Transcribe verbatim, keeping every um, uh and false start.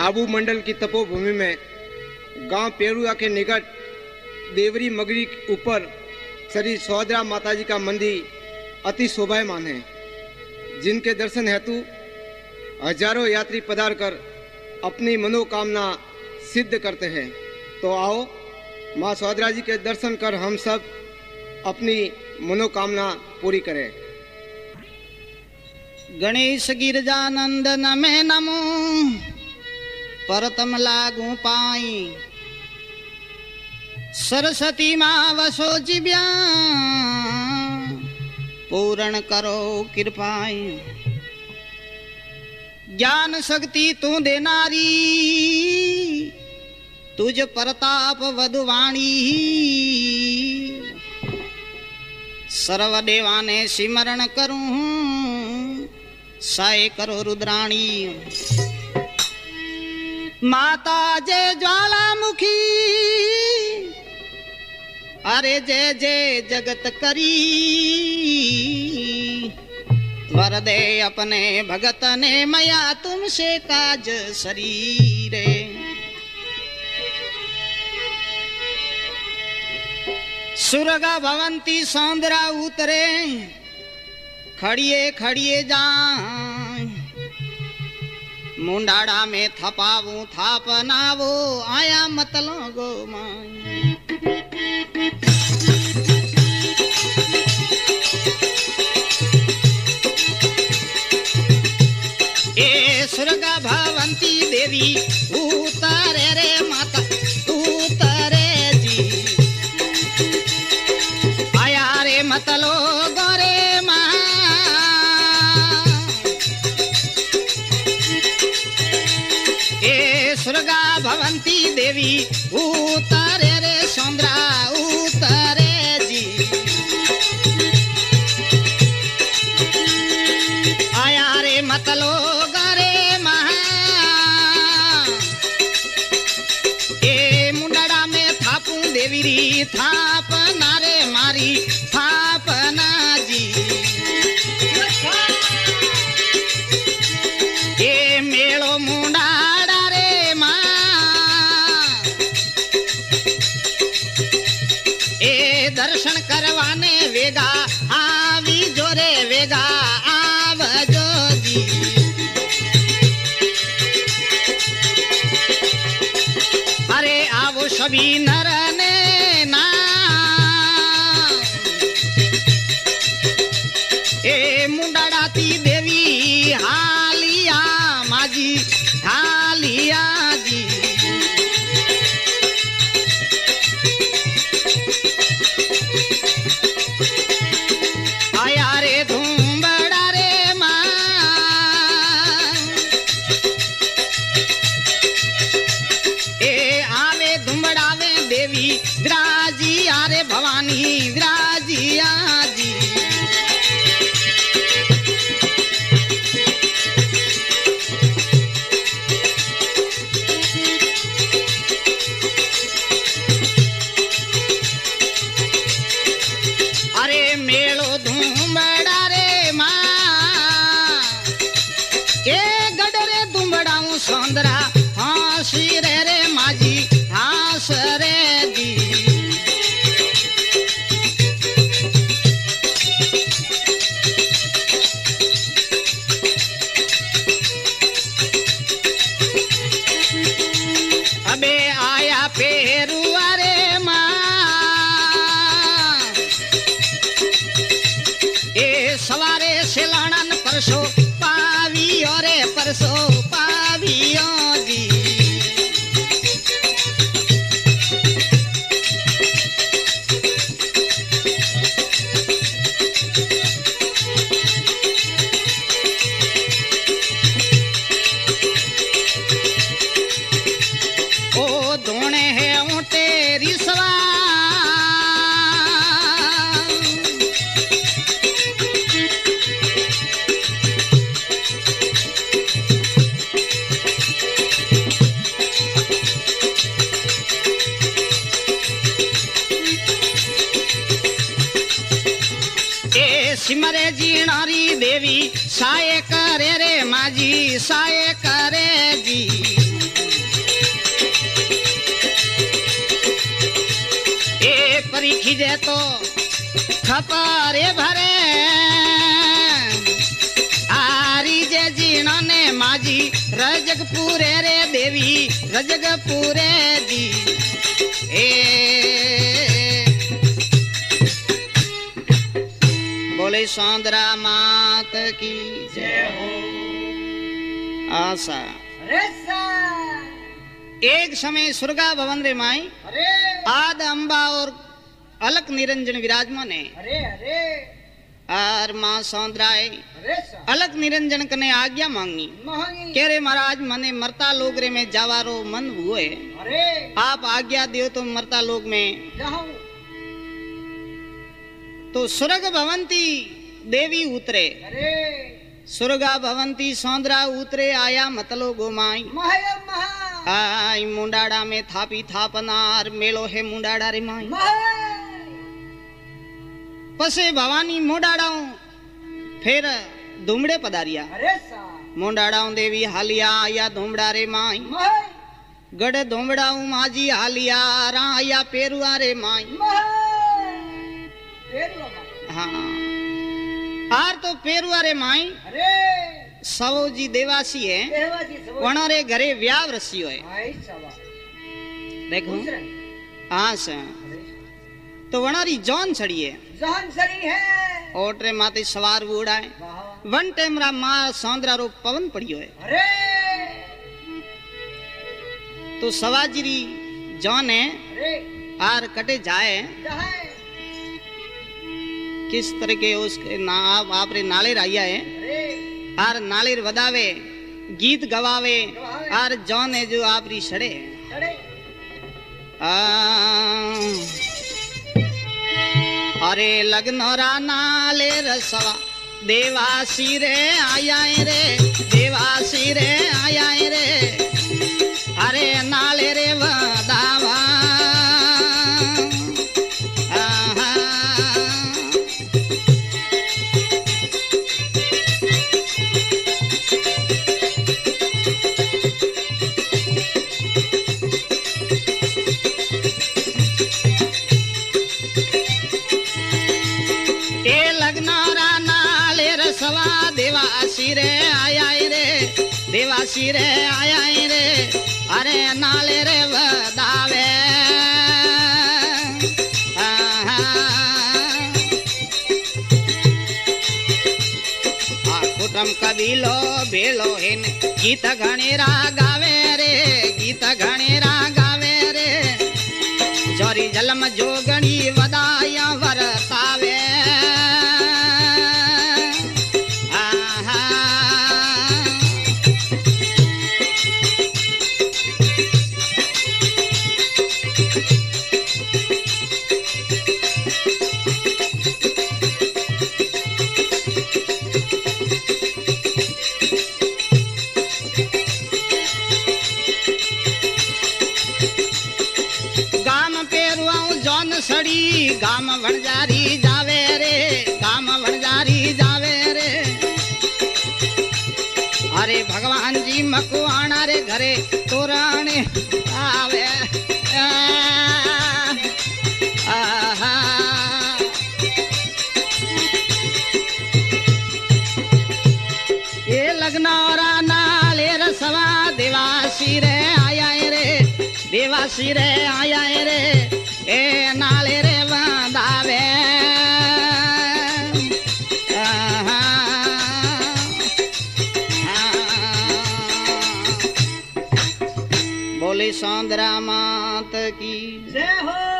आबू मंडल की तपोभूमि में गांव पेरुआ के निकट देवरी मगरी ऊपर श्री सौदरा माताजी का मंदिर अति शोभायमान है, जिनके दर्शन हेतु हजारों यात्री पधार कर अपनी मनोकामना सिद्ध करते हैं। तो आओ माँ सौदरा जी के दर्शन कर हम सब अपनी मनोकामना पूरी करें। गणेश गिरजानंद नमे नमो परतम लागू पाई, सरस्वती माँ वसो जिब्या पूर्ण करो कृपाई। ज्ञान शक्ति तू देनारी, तुझ प्रताप वधुवाणी। सर्वदेवाने सिमरण करूं, साय करो रुद्राणी। माता जय ज्वालामुखी, अरे जय जय जगत करी। वर दे अपने भगत ने मया तुमसे काज शरीरे। सुरगा भवंती सौंदरा उतरे, खड़िए खड़िए जाए। मुंडाड़ा में थपावू थापनावो, आया मतलो गो माई। ए सुरगा भवंती देवी उतारे रे माता उतारे जी। आया रे मतलो गोरे माँ। ए सुरगा भवंती देवी उतारे रे सौंदरा उतारे जी। आया रे मतलो गोरे माँ। ए मुंडड़ा में थापू देवी री थाप नारे मारी थापना जी। ए मेलो मुंडाड़ा रे माँ। ए दर्शन करवाने वेगा आवी जोरे वेगा आवजो जी। अरे आवो सभी नर ने ना। ए मुंडाड़ाती देवी हालिया माजी हालिया जी। आया रे धूम्बड़ा रे माँ। ए आवे धुम्बड़ावे देवी विराजी आरे भवानी विराजिया जी। अरे मेलो धूम्बड़ा रे माँ। ए गडरे धुम्बड़ाऊं सौंदरा हासी रे रे माजी हास रे जी। अबे आया पेरुआ रे माँ। ए सवारे सिलाणन परसो पावियो रे परसो पावियो जी। ओ धोने है ऊँटे रिसवा। सिमरे जीणारी देवी साये करे रे माजी साये करे जी। खिजे तो खपारे भरे आरी जे जीना ने माजी रजग पूरे रे देवी रजग पूरे दी ए बोले सौंदरा मात की जय हो। आशा एक समय सुरगा भवन रे माई आद अंबा और अलक निरंजन विराजमान है। अरे अरे और माँ सौंदराय अलक निरंजन कने आज्ञा मांगी कह रे महाराज मने मरता लोग रे में जावारो मन हुए अरे आप आज्ञा दियो तो मरता लोग में जाऊं। तो सुरग भवंती देवी उतरे अरे सुरगा भवंती सौंदरा उतरे आया मतलो गोमाई महाया महा आई मुंडाड़ा में थापी थापनार मेलो है मुंडाड़ा रे माई पसे भवानी मुंडाड़ाऊ फिर धुमड़े पधारिया अरे सा मुंडाड़ाऊ देवी हालिया आया धुमड़ा रे माई गढ़ धुमड़ाऊ माजी हालिया रा आया पेरुआ रे माई हाँ आर तो पेरुआ रे माई अरे सवो जी देवासी है वना रे घरे व्याव रसियो है देखो हाँ सर तो वनारी जॉन छड़ी है जॉन छड़ी है ओटरे माते सवार उड़ाए वन टेमरा मां सौंदरा रो पवन पड़ियो है अरे तो सवाजिरी जॉन है अरे आर कटे जाए किस तरह के उसके ना आप रे नाले राया है आर नालेर वदावे गीत गवावे आर जॉन है जो आप री सड़े अरे लगनोरा नाले रसवा देवासी रे आया रे देवासी रे आया रे अरे नाले रे वदावा देवासी रे आया रे देवासी रे आया रे अरे नाले रे वदावे कुटुम कबीलो बेलो हेन गीत घणेरा गावे रे गीत घणेरा गावे रे जोरी जलम जोगणी वदाया वरतावे सड़ी गाम भणजारी जावे रे गाम भणजारी जावे रे अरे भगवान जी मकुआना रे घरे तोराने आवे आहा ये लगनौरा नाले रसवा देवासी रे आया रे देवासी रे आया रे ए नाले रे वंदावे बोले सौंदरा मात की जय हो।